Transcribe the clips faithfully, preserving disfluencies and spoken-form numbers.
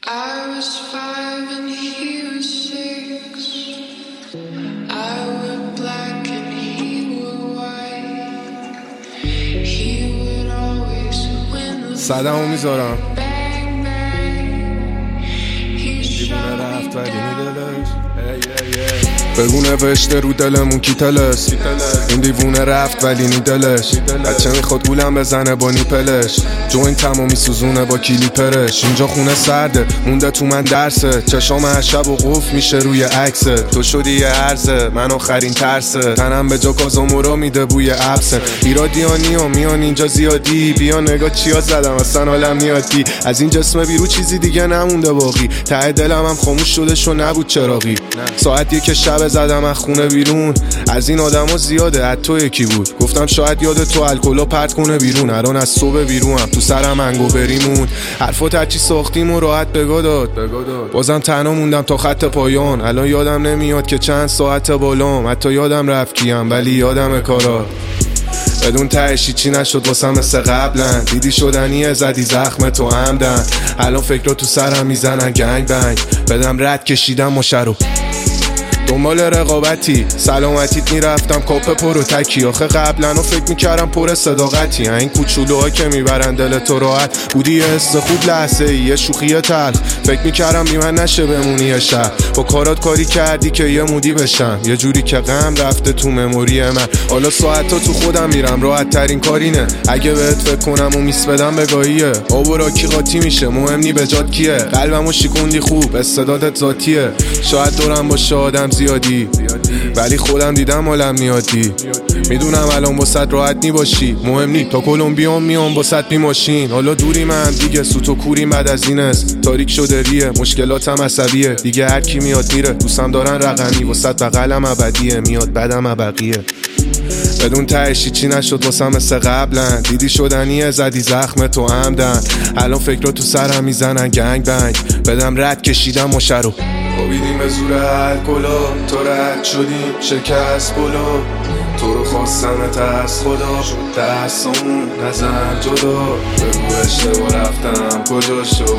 I was five and he was six. I were black and he were white. He would always win the صدمو میذارم bang bang. He shot me رفت ولی down. میدلش بگو نوشته رو دلمون کی تلس این دیوونه رفت ولی نی دلش بچه میخواد گولم بزنه با نیپلش جوین تمامی سوزونه با کلیپرش اینجا خونه سرده مونده تو من درسه چشام هر شب و قف میشه روی عکسه تو شدی یه عرضه من آخرین ترسه تنم به جا کازامورا میده بوی عبسه ایرادیانی و میان اینجا زیادی بیا نگاه چیا زدم اصلا حالم نیادی از این جسم بیرو چیزی دیگه نمونده باقی ته دلم هم خاموش شده شو نبود چراغی ساعت یک شب زدم از خونه بیرون از این آدما زیاده از تو یکی بود گفتم شاید یاد تو الکلا پرت کنه بیرون الان از صبح بیرونم تو سرم انگو بریمون حرفات هرچی ساختیم و راحت بگا داد بازم تنها موندم تا خط پایان الان یادم نمیاد که چند ساعت بالام حتی یادم رفت کیم ولی یادم کارا بدون تهشی چی نشد واسم مثل قبلن دیدی شدنیه زدی زخم تو عمدن الان فکرها تو سرم میزنن گنگ بنگ بدم رد کشیدم مشه رو دنبال رقابتی سلامتیت میرفتم کاپ پر و تکی آخه قبلا و فکر میکردم پر صداقتی این کوچولوها که میبرن دل تو راحت بودی یه حس خوب لحظه ای یه شوخی تلخ فکر میکردم بی من نشه بمونی یه شب با کارات کاری کردی که یه مودی بشم یه جوری که غم رفته تو مموری من حالا ساعتا تو خودم میرم راحت ترین کارینه اگه بهت فکر کنم و میس بدم بگاهیه آب و راکی قاطی میشه مهم نی به جات کیه قلبمو شیکوندی خوب استعدادت ذاتیه شاید دورم باشه آدم زیادی ولی خودم دیدم حالم نیادی میدونم الان واسط راحت نی باشی مهم نی تا کلمبیام میام واسط بی ماشین حالا دوری من دیگه سوت و کوریم بعد از این است تاریک شده ریه مشکلاتم عصبیه دیگه هر کی میاد میره دوستم دارن رقمی واسط بغلم ابدیه میاد بدم ابقیه بدون تهشی چی نشد واسم مثل قبلا دیدی شدنیه زدی زخم تو عمدن الان فکرها تو سرم میزنن گنگ بنگ بدم رد کشیدم مشه رو خوابیدیم به زور الکلا تو رد شدیم شکست بلو تو رو خواستمت از خدا شد دستمون نزن جدا بگو اشتباه رفتم کجا شو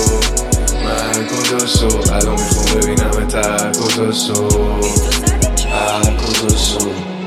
من کجا شو الان میخوام ببینم تر کجا شو هر کجا شو